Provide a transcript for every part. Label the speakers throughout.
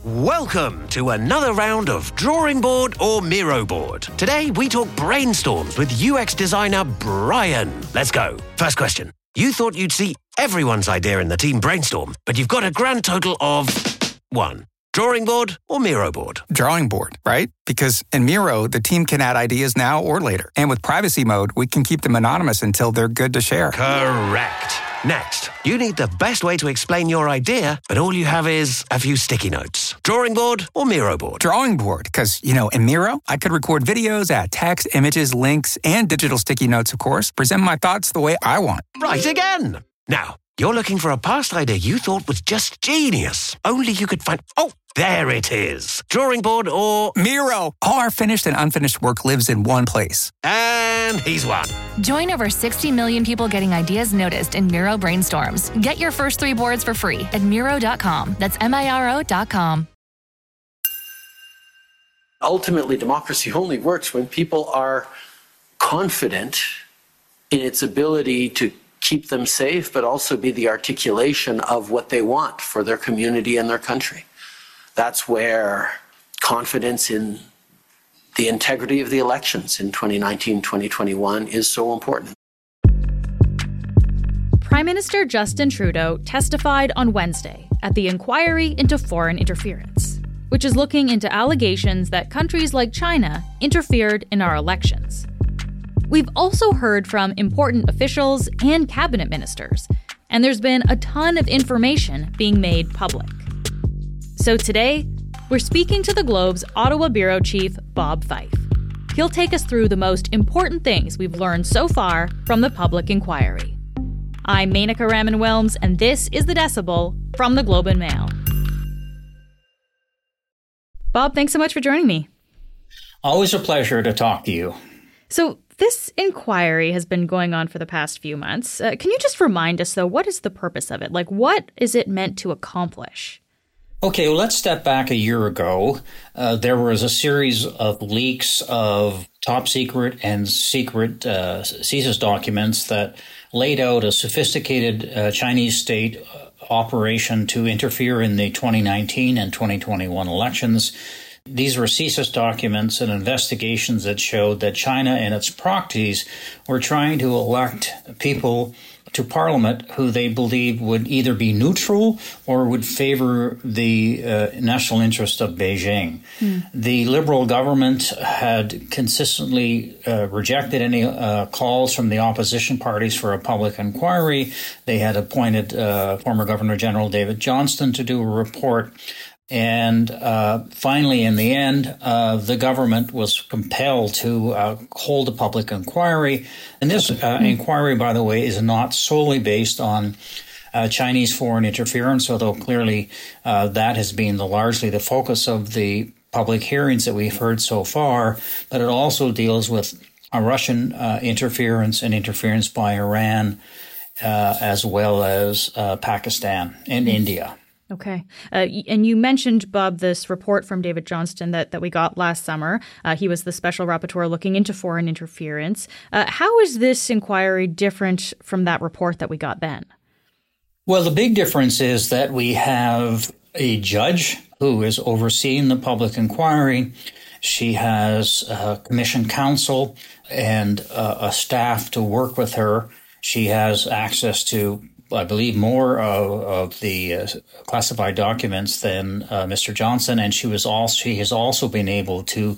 Speaker 1: Welcome to another round of Drawing Board or Miro Board. Today we talk brainstorms with UX designer Brian. Let's go. First question. You thought you'd see everyone's idea in the team brainstorm, but you've got a grand total of 1. Drawing board or Miro board?
Speaker 2: Drawing board, right? Because in Miro, the team can add ideas now or later. And with privacy mode, we can keep them anonymous until they're good to share.
Speaker 1: Correct. Next, you need the best way to explain your idea, but all you have is a few sticky notes. Drawing board or Miro board?
Speaker 2: Drawing board, because, in Miro, I could record videos, add text, images, links, and digital sticky notes, of course, present my thoughts the way I want.
Speaker 1: Right again. Now, you're looking for a past idea you thought was just genius. Only you could find... Oh, there it is. Drawing board or...
Speaker 2: Miro. All our finished and unfinished work lives in one place.
Speaker 1: And he's won.
Speaker 3: Join over 60 million people getting ideas noticed in Miro Brainstorms. Get your first 3 boards for free at Miro.com. That's Miro.com.
Speaker 4: Ultimately, democracy only works when people are confident in its ability to keep them safe, but also be the articulation of what they want for their community and their country. That's where confidence in the integrity of the elections in 2019, 2021 is so important.
Speaker 5: Prime Minister Justin Trudeau testified on Wednesday at the inquiry into foreign interference, which is looking into allegations that countries like China interfered in our elections. We've also heard from important officials and cabinet ministers, and there's been a ton of information being made public. So today, we're speaking to the Globe's Ottawa Bureau Chief, Bob Fife. He'll take us through the most important things we've learned so far from the public inquiry. I'm Menaka Raman-Wilms, and this is The Decibel from the Globe and Mail. Bob, thanks so much for joining me.
Speaker 6: Always a pleasure to talk to you.
Speaker 5: So this inquiry has been going on for the past few months. Can you just remind us, though, what is the purpose of it? What is it meant to accomplish?
Speaker 6: Okay, well, let's step back a year ago. There was a series of leaks of top secret and secret CSIS documents that laid out a sophisticated Chinese state operation to interfere in the 2019 and 2021 elections. These were CSIS documents and investigations that showed that China and its proxies were trying to elect people to parliament who they believed would either be neutral or would favor the national interest of Beijing. The Liberal government had consistently rejected any calls from the opposition parties for a public inquiry. They had appointed former Governor General David Johnston to do a report. And finally, in the end, the government was compelled to hold a public inquiry. And this inquiry, by the way, is not solely based on Chinese foreign interference, although clearly that has been largely the focus of the public hearings that we've heard so far. But it also deals with Russian interference and interference by Iran, as well as Pakistan and India.
Speaker 5: Okay. And you mentioned, Bob, this report from David Johnston that we got last summer. He was the special rapporteur looking into foreign interference. How is this inquiry different from that report that we got then?
Speaker 6: Well, the big difference is that we have a judge who is overseeing the public inquiry. She has commissioned counsel and a staff to work with her. She has access to, I believe, more of the classified documents than Mr. Johnson, and she has also been able to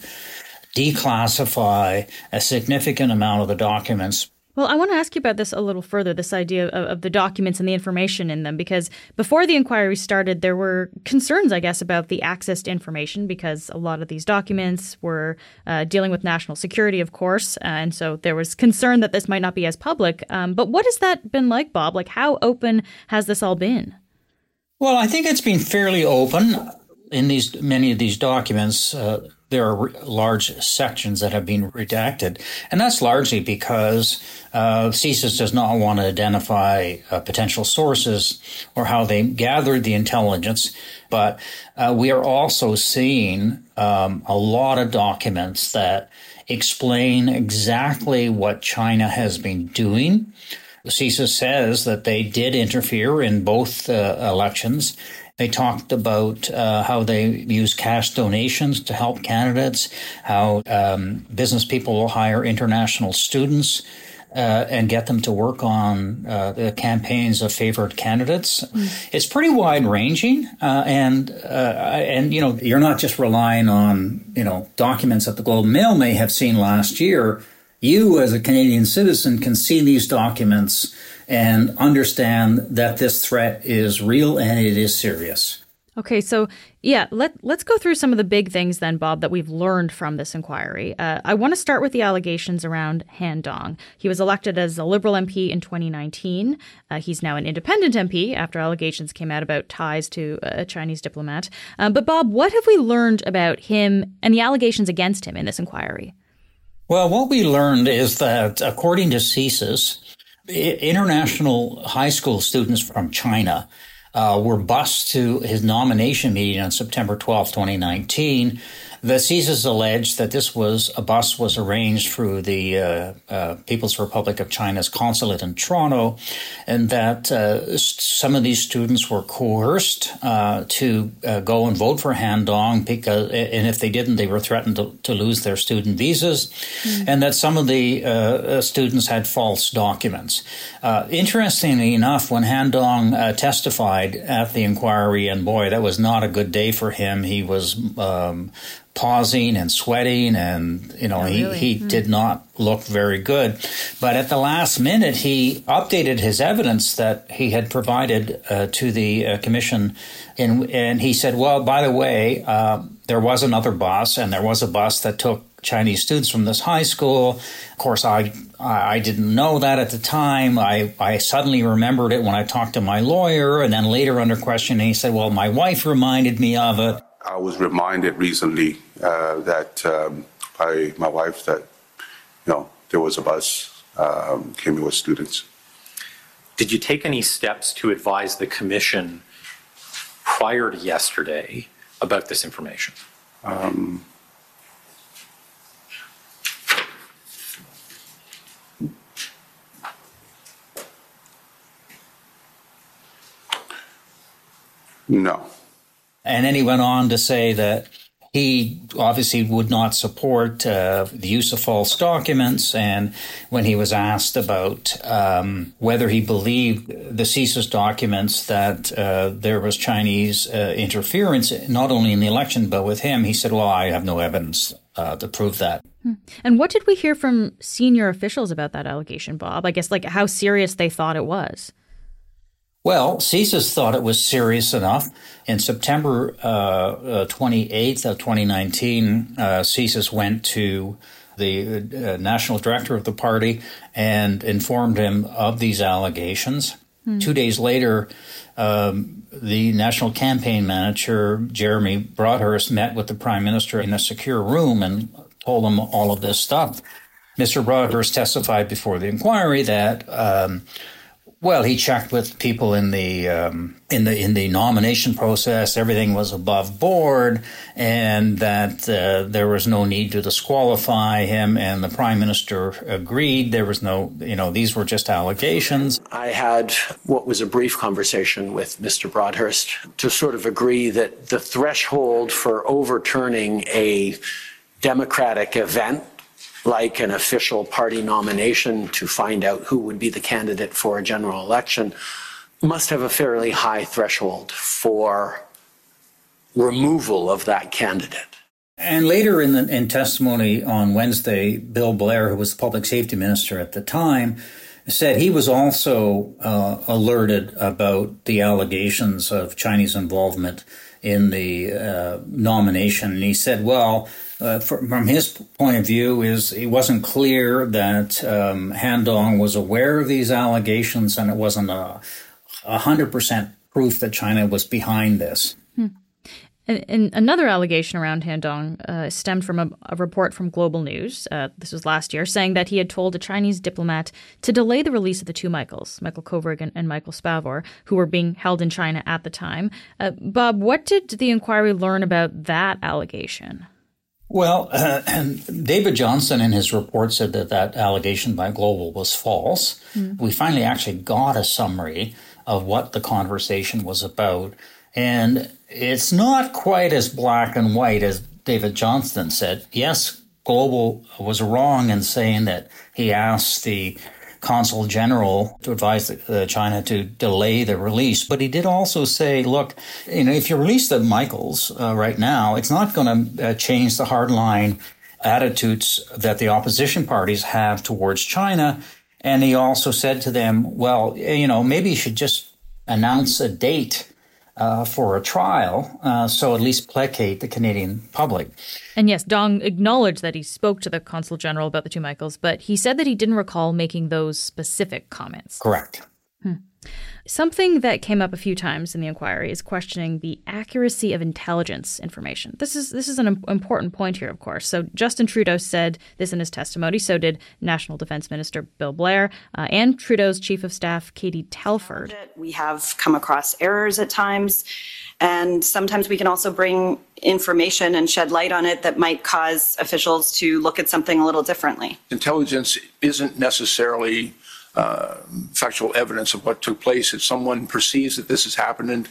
Speaker 6: declassify a significant amount of the documents.
Speaker 5: Well, I want to ask you about this a little further, this idea of the documents and the information in them, because before the inquiry started, there were concerns, I guess, about the access to information, because a lot of these documents were dealing with national security, of course, and so there was concern that this might not be as public. But what has that been like, Bob? How open has this all been?
Speaker 6: Well, I think it's been fairly open. In many of these documents, there are large sections that have been redacted, and that's largely because CSIS does not want to identify potential sources or how they gathered the intelligence. But we are also seeing a lot of documents that explain exactly what China has been doing. CSIS says that they did interfere in both elections, They talked about how they use cash donations to help candidates, how business people will hire international students and get them to work on the campaigns of favored candidates. It's pretty wide-ranging, and you're not just relying on documents that the Globe and Mail may have seen last year. You, as a Canadian citizen, can see these documents and understand that this threat is real and it is serious.
Speaker 5: Okay, so let's go through some of the big things then, Bob, that we've learned from this inquiry. I want to start with the allegations around Han Dong. He was elected as a Liberal MP in 2019. He's now an independent MP after allegations came out about ties to a Chinese diplomat. But Bob, what have we learned about him and the allegations against him in this inquiry?
Speaker 6: Well, what we learned is that, according to CSIS, international high school students from China were bused to his nomination meeting on September 12, 2019. The CSIS alleged that a bus was arranged through the People's Republic of China's consulate in Toronto, and that some of these students were coerced to go and vote for Han Dong, and if they didn't, they were threatened to lose their student visas, and that some of the students had false documents. Interestingly enough, when Han Dong testified at the inquiry, and boy, that was not a good day for him. He was pausing and sweating, and he did not look very good. But at the last minute, he updated his evidence that he had provided to the commission, and he said, well, by the way, there was another bus, and there was a bus that took Chinese students from this high school. Of course, I didn't know that at the time. I suddenly remembered it when I talked to my lawyer, and then later under questioning, he said, well, my wife reminded me of it.
Speaker 7: I was reminded recently by my wife that, there was a bus came with students.
Speaker 8: Did you take any steps to advise the commission prior to yesterday about this information?
Speaker 7: No.
Speaker 6: And then he went on to say that he obviously would not support the use of false documents. And when he was asked about whether he believed the CSIS documents that there was Chinese interference, not only in the election, but with him, he said, well, I have no evidence to prove that.
Speaker 5: And what did we hear from senior officials about that allegation, Bob? I guess how serious they thought it was.
Speaker 6: Well, CSIS thought it was serious enough. In September 28th of 2019, CSIS went to the national director of the party and informed him of these allegations. 2 days later, the national campaign manager, Jeremy Broadhurst, met with the prime minister in a secure room and told him all of this stuff. Mr. Broadhurst testified before the inquiry that he checked with people in the nomination process. Everything was above board, and that there was no need to disqualify him. And the prime minister agreed. There was no, these were just allegations.
Speaker 4: I had what was a brief conversation with Mr. Broadhurst to sort of agree that the threshold for overturning a democratic event, like an official party nomination to find out who would be the candidate for a general election, must have a fairly high threshold for removal of that candidate.
Speaker 6: And later in testimony on Wednesday, Bill Blair, who was the public safety minister at the time, said he was also alerted about the allegations of Chinese involvement in the nomination. And he said, from his point of view, it wasn't clear that Han Dong was aware of these allegations, and it wasn't 100% proof that China was behind this.
Speaker 5: And another allegation around Han Dong stemmed from a report from Global News, this was last year, saying that he had told a Chinese diplomat to delay the release of the two Michaels, Michael Kovrig and Michael Spavor, who were being held in China at the time. Bob, what did the inquiry learn about that allegation?
Speaker 6: Well, David Johnson in his report said that allegation by Global was false. We finally actually got a summary of what the conversation was about. And it's not quite as black and white as David Johnston said. Yes, Global was wrong in saying that he asked the Consul General to advise China to delay the release. But he did also say, look, if you release the Michaels right now, it's not going to change the hardline attitudes that the opposition parties have towards China. And he also said to them, well, maybe you should just announce a date for a trial, so at least placate the Canadian public.
Speaker 5: And yes, Dong acknowledged that he spoke to the Consul General about the two Michaels, but he said that he didn't recall making those specific comments.
Speaker 6: Correct.
Speaker 5: Something that came up a few times in the inquiry is questioning the accuracy of intelligence information. This is an important point here, of course. So Justin Trudeau said this in his testimony. So did National Defense Minister Bill Blair and Trudeau's Chief of Staff, Katie Telford.
Speaker 9: We have come across errors at times, and sometimes we can also bring information and shed light on it that might cause officials to look at something a little differently.
Speaker 10: Intelligence isn't necessarily factual evidence of what took place. If someone perceives that this has happened,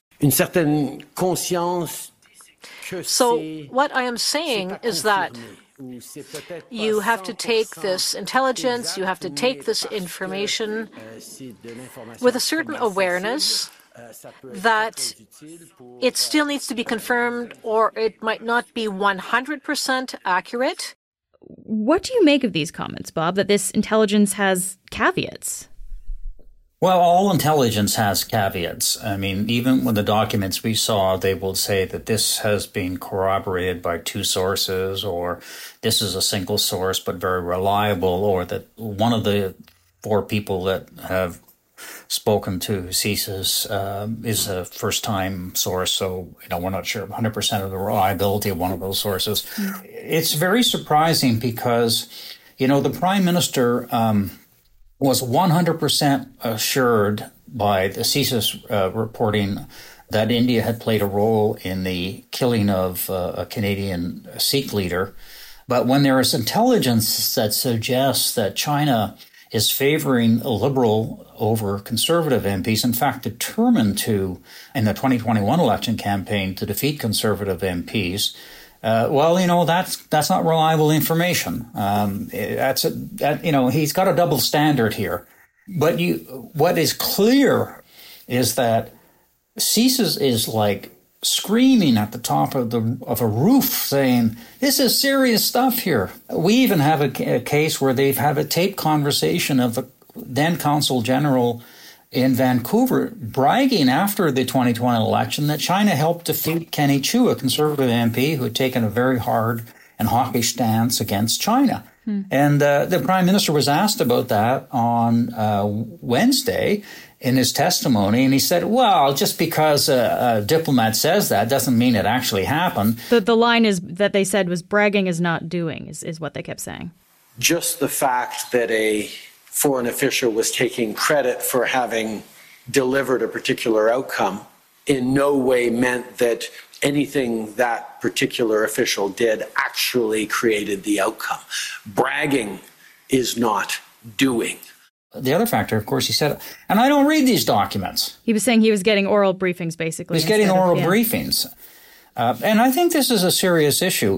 Speaker 11: So what I am saying is that you have to take this intelligence, you have to take this information with a certain awareness that it still needs to be confirmed, or it might not be 100% accurate.
Speaker 5: What do you make of these comments, Bob, that this intelligence has caveats?
Speaker 6: Well, all intelligence has caveats. I mean, even with the documents we saw, they will say that this has been corroborated by two sources, or this is a single source but very reliable, or that one of the four people that have spoken to CSIS is a first-time source, so we're not sure 100% of the reliability of one of those sources. It's very surprising because, the Prime Minister was 100% assured by the CSIS reporting that India had played a role in the killing of a Canadian Sikh leader. But when there is intelligence that suggests that China is favoring a Liberal over Conservative MPs, in fact, determined to, in the 2021 election campaign, to defeat Conservative MPs, that's not reliable information. He's got a double standard here. But what is clear is that CSIS is like screaming at the top of a roof saying, this is serious stuff here. We even have a case where they've had a tape conversation of the then Consul General in Vancouver bragging after the 2020 election that China helped defeat Kenny Chiu, a Conservative MP who had taken a very hard and hawkish stance against China. And the Prime Minister was asked about that on Wednesday in his testimony, and he said, well, just because a diplomat says that doesn't mean it actually happened.
Speaker 5: The line is that they said was bragging is not doing, is what they kept saying.
Speaker 4: Just the fact that a foreign official was taking credit for having delivered a particular outcome in no way meant that anything that particular official did actually created the outcome. Bragging is not doing.
Speaker 6: The other factor, of course, he said, and I don't read these documents.
Speaker 5: He was saying he was getting oral briefings, basically.
Speaker 6: He's getting oral briefings. And I think this is a serious issue.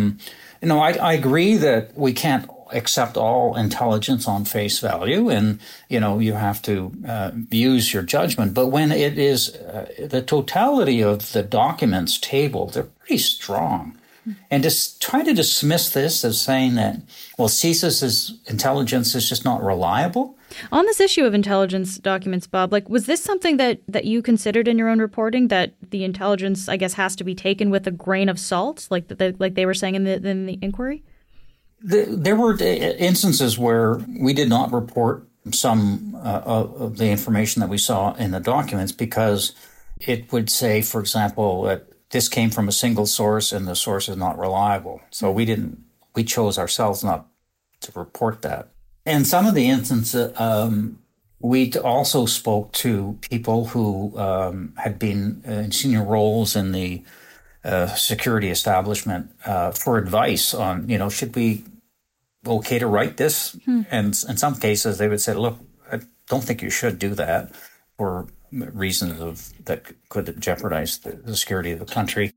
Speaker 6: I agree that we can't accept all intelligence on face value, and, you have to use your judgment. But when it is the totality of the documents tabled, they're pretty strong. And to try to dismiss this as saying that, well, CSIS's intelligence is just not reliable.
Speaker 5: On this issue of intelligence documents, Bob, was this something that you considered in your own reporting, that the intelligence, I guess, has to be taken with a grain of salt, like they were saying in the inquiry?
Speaker 6: There were instances where we did not report some of the information that we saw in the documents because it would say, for example, that this came from a single source and the source is not reliable. So we chose ourselves not to report that. In some of the instances, we also spoke to people who had been in senior roles in the security establishment for advice on, should we okay to write this? And in some cases, they would say, look, I don't think you should do that for reasons that could jeopardize the security of the country.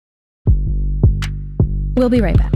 Speaker 5: We'll be right back.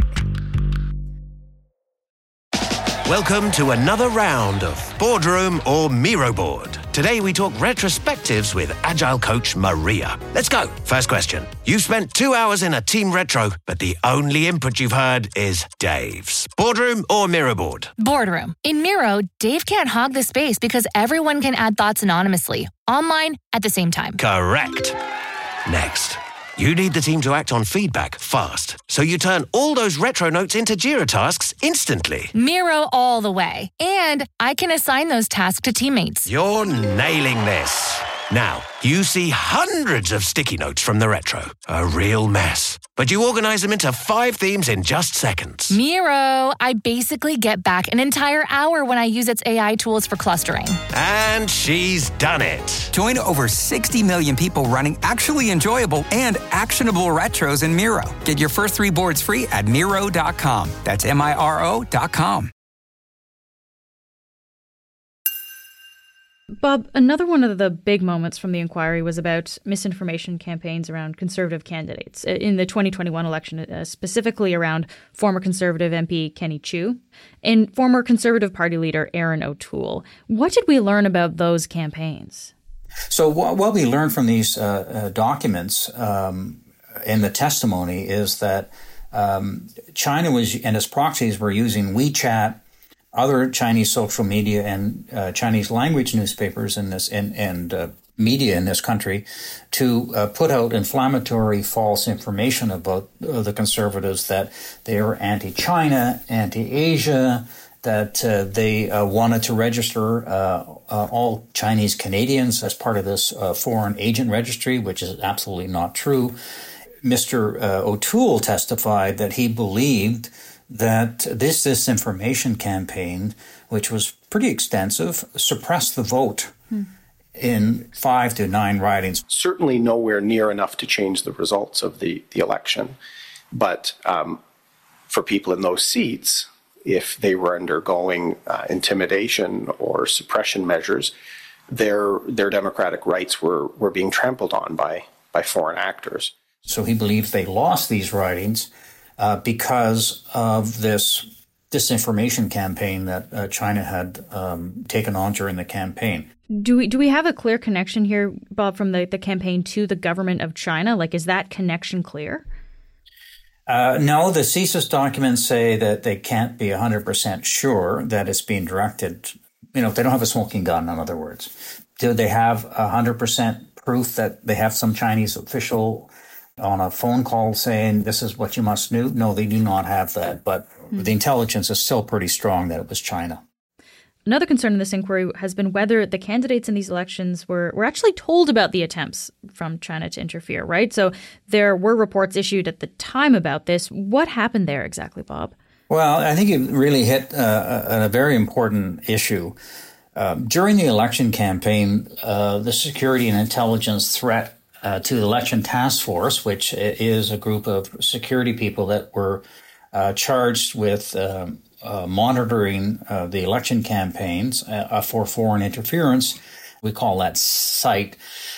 Speaker 1: Welcome to another round of Boardroom or Miro Board. Today we talk retrospectives with Agile coach Maria. Let's go. First question. You've spent 2 hours in a team retro, but the only input you've heard is Dave's. Boardroom or Miro Board?
Speaker 3: Boardroom. In Miro, Dave can't hog the space because everyone can add thoughts anonymously, online, at the same time.
Speaker 1: Correct. Next. You need the team to act on feedback fast, so you turn all those retro notes into Jira tasks instantly.
Speaker 3: Miro all the way. And I can assign those tasks to teammates.
Speaker 1: You're nailing this. Now, you see hundreds of sticky notes from the retro. A real mess. But you organize them into 5 themes in just seconds.
Speaker 3: Miro, I basically get back an entire hour when I use its AI tools for clustering.
Speaker 1: And she's done it.
Speaker 2: Join over 60 million people running actually enjoyable and actionable retros in Miro. Get your first 3 boards free at Miro.com. That's Miro.com.
Speaker 5: Bob, another one of the big moments from the inquiry was about misinformation campaigns around Conservative candidates in the 2021 election, specifically around former Conservative MP Kenny Chiu and former Conservative Party leader Erin O'Toole. What did we learn about those campaigns?
Speaker 6: So what we learned from these documents in the testimony is that China and its proxies were using WeChat, other Chinese social media, and Chinese language newspapers and media in this country to put out inflammatory false information about the Conservatives, that they are anti-China, anti-Asia, that they wanted to register all Chinese Canadians as part of this foreign agent registry, which is absolutely not true. Mr. O'Toole testified that he believed that this disinformation campaign, which was pretty extensive, suppressed the vote in 5 to 9 ridings.
Speaker 12: Certainly nowhere near enough to change the results of the election. But for people in those seats, if they were undergoing intimidation or suppression measures, their democratic rights were being trampled on by foreign actors.
Speaker 6: So he believes they lost these ridings because of this disinformation campaign that China had taken on during the campaign.
Speaker 5: Do we have a clear connection here, Bob, from the campaign to the government of China? Like, is that connection clear?
Speaker 6: No, the CSIS documents say that they can't be 100% sure that it's being directed. They don't have a smoking gun, in other words. Do they have 100% proof that they have some Chinese official on a phone call saying this is what you must do? No, they do not have that. But the intelligence is still pretty strong that it was China.
Speaker 5: Another concern in this inquiry has been whether the candidates in these elections were actually told about the attempts from China to interfere, right? So there were reports issued at the time about this. What happened there exactly, Bob?
Speaker 6: Well, I think you really hit a very important issue. During the election campaign, the security and intelligence threat to the Election Task Force, which is a group of security people that were charged with monitoring the election campaigns for foreign interference, we call that SITE,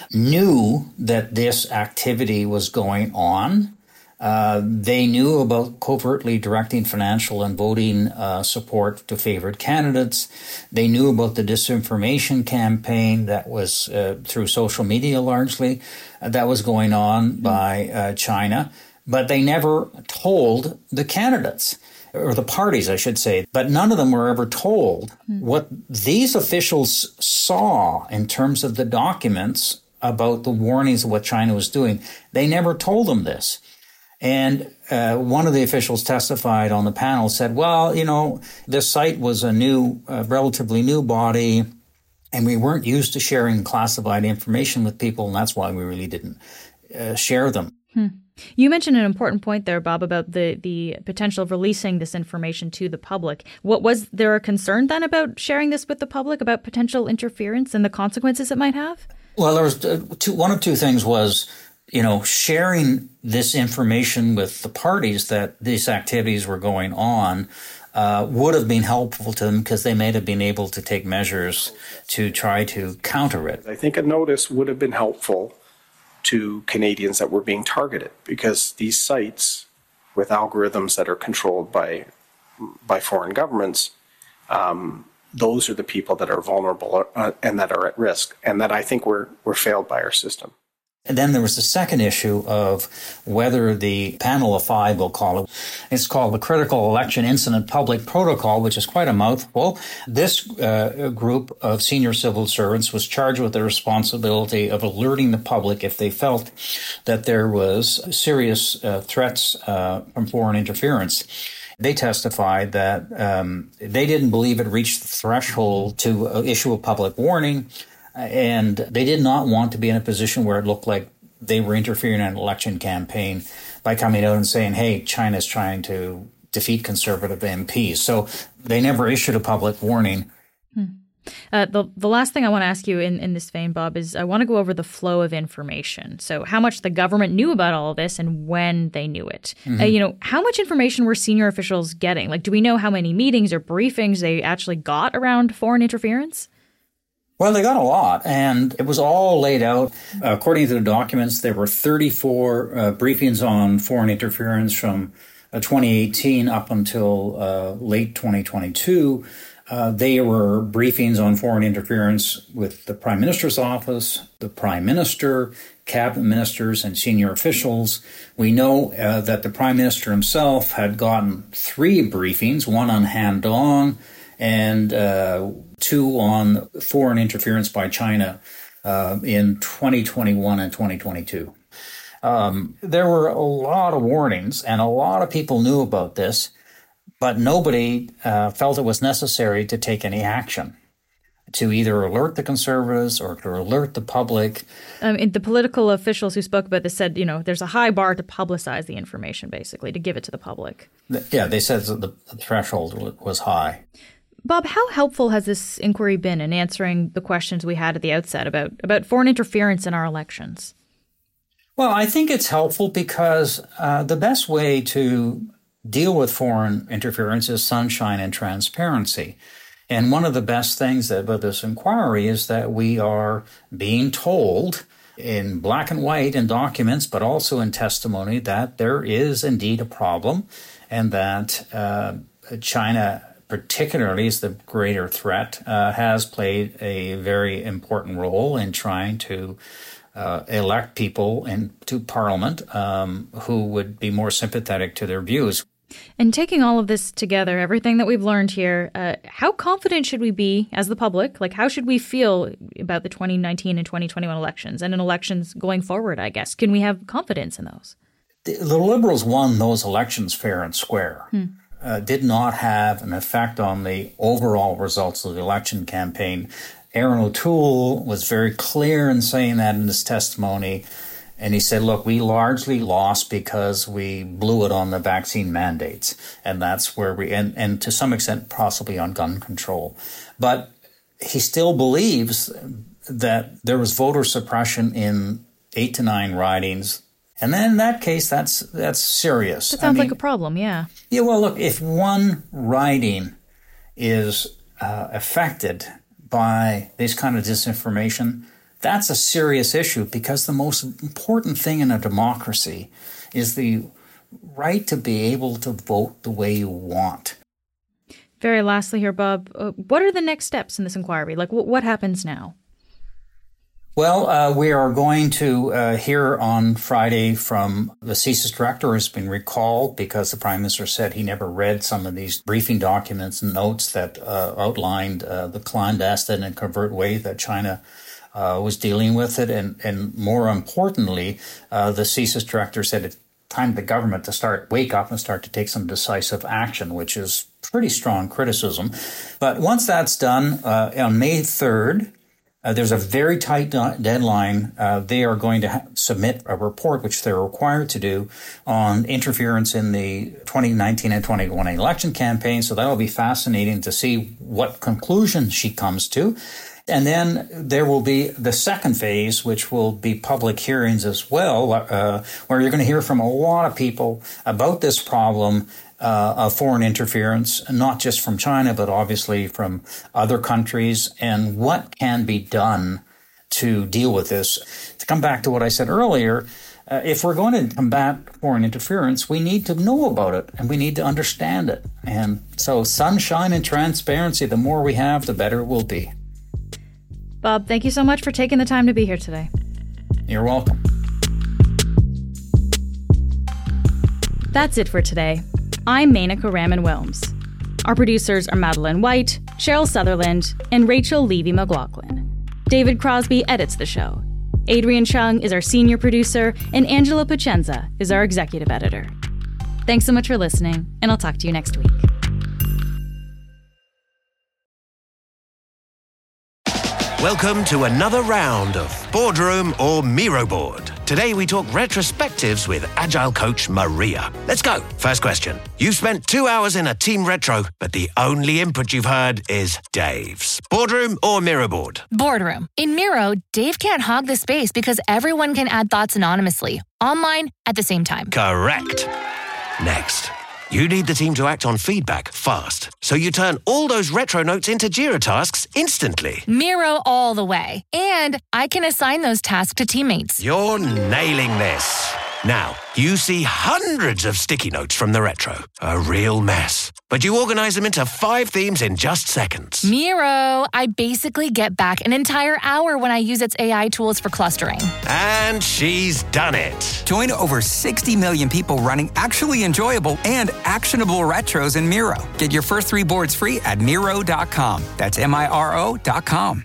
Speaker 6: knew that this activity was going on. They knew about covertly directing financial and voting support to favored candidates. They knew about the disinformation campaign that was through social media largely that was going on by China, but they never told the candidates, or the parties, I should say. But none of them were ever told what these officials saw in terms of the documents about the warnings of what China was doing. They never told them this. And one of the officials testified on the panel, said, well, this site was a new, relatively new body, and we weren't used to sharing classified information with people, and that's why we really didn't share them.
Speaker 5: You mentioned an important point there, Bob, about the potential of releasing this information to the public. Was there a concern then about sharing this with the public, about potential interference and the consequences it might have?
Speaker 6: Well, there was one of two things was, sharing this information with the parties that these activities were going on would have been helpful to them because they may have been able to take measures to try to counter it.
Speaker 12: I think a notice would have been helpful to Canadians that were being targeted, because these sites with algorithms that are controlled by foreign governments, those are the people that are vulnerable and that are at risk, and that I think were failed by our system.
Speaker 6: And then there was the second issue of whether the panel of five, we'll call it, it's called the Critical Election Incident Public Protocol, which is quite a mouthful. This group of senior civil servants was charged with the responsibility of alerting the public if they felt that there was serious threats from foreign interference. They testified that they didn't believe it reached the threshold to issue a public warning, and they did not want to be in a position where it looked like they were interfering in an election campaign by coming out and saying, hey, China's trying to defeat conservative MPs. So they never issued a public warning.
Speaker 5: The last thing I want to ask you in this vein, Bob, is I want to go over the flow of information. So how much the government knew about all of this and when they knew it. Mm-hmm. How much information were senior officials getting? Like, do we know how many meetings or briefings they actually got around foreign interference?
Speaker 6: Well, they got a lot, and it was all laid out. According to the documents, there were 34 briefings on foreign interference from 2018 up until late 2022. They were briefings on foreign interference with the Prime Minister's office, the Prime Minister, cabinet ministers, and senior officials. We know that the Prime Minister himself had gotten 3 briefings, one on Han Dong and 2 on foreign interference by China in 2021 and 2022. There were a lot of warnings, and a lot of people knew about this, but nobody felt it was necessary to take any action to either alert the Conservatives or to alert the public.
Speaker 5: The political officials who spoke about this said, there's a high bar to publicize the information, basically, to give it to the public.
Speaker 6: Yeah, they said that the threshold was high.
Speaker 5: Bob, how helpful has this inquiry been in answering the questions we had at the outset about foreign interference in our elections?
Speaker 6: Well, I think it's helpful because the best way to deal with foreign interference is sunshine and transparency. And one of the best things about this inquiry is that we are being told in black and white in documents, but also in testimony, that there is indeed a problem and that China particularly is the greater threat, has played a very important role in trying to elect people into Parliament who would be more sympathetic to their views.
Speaker 5: And taking all of this together, everything that we've learned here, how confident should we be as the public? Like, how should we feel about the 2019 and 2021 elections and in elections going forward, I guess? Can we have confidence in those?
Speaker 6: The Liberals won those elections fair and square. Did not have an effect on the overall results of the election campaign. Aaron O'Toole was very clear in saying that in his testimony. And he said, look, we largely lost because we blew it on the vaccine mandates. And that's where and to some extent, possibly on gun control. But he still believes that there was voter suppression in 8 to 9 ridings. And then in that case, that's serious.
Speaker 5: That sounds like a problem, yeah.
Speaker 6: Yeah, well, look, if one riding is affected by this kind of disinformation, that's a serious issue, because the most important thing in a democracy is the right to be able to vote the way you want.
Speaker 5: Very lastly here, Bob, what are the next steps in this inquiry? Like, what happens now?
Speaker 6: Well, we are going to hear on Friday from the CSIS director, who has been recalled because the Prime Minister said he never read some of these briefing documents and notes that outlined the clandestine and covert way that China was dealing with it. And more importantly, the CSIS director said it's time for the government to wake up and start to take some decisive action, which is pretty strong criticism. But once that's done, on May 3rd, there's a very tight deadline. They are going to submit a report, which they're required to do, on interference in the 2019 and 2021 election campaign. So that'll be fascinating to see what conclusion she comes to. And then there will be the second phase, which will be public hearings as well, where you're going to hear from a lot of people about this problem of foreign interference, not just from China, but obviously from other countries, and what can be done to deal with this. To come back to what I said earlier, if we're going to combat foreign interference, we need to know about it and we need to understand it. And so sunshine and transparency, the more we have, the better it will be.
Speaker 5: Bob, thank you so much for taking the time to be here today.
Speaker 6: You're welcome.
Speaker 5: That's it for today. I'm Menaka Raman-Wilms. Our producers are Madeline White, Cheryl Sutherland, and Rachel Levy-McLaughlin. David Crosby edits the show. Adrian Chung is our senior producer, and Angela Pacenza is our executive editor. Thanks so much for listening, and I'll talk to you next week.
Speaker 1: Welcome to another round of Boardroom or Miro Board. Today we talk retrospectives with Agile coach Maria. Let's go. First question. You've spent 2 hours in a team retro, but the only input you've heard is Dave's. Boardroom or Miro Board?
Speaker 3: Boardroom. In Miro, Dave can't hog the space because everyone can add thoughts anonymously, online, at the same time.
Speaker 1: Correct. Next. You need the team to act on feedback fast, so you turn all those retro notes into Jira tasks instantly.
Speaker 3: Miro all the way. And I can assign those tasks to teammates.
Speaker 1: You're nailing this. Now, you see hundreds of sticky notes from the retro. A real mess. But you organize them into 5 themes in just seconds.
Speaker 3: Miro, I basically get back an entire hour when I use its AI tools for clustering.
Speaker 1: And she's done it.
Speaker 2: Join over 60 million people running actually enjoyable and actionable retros in Miro. Get your first 3 boards free at Miro.com. That's Miro.com.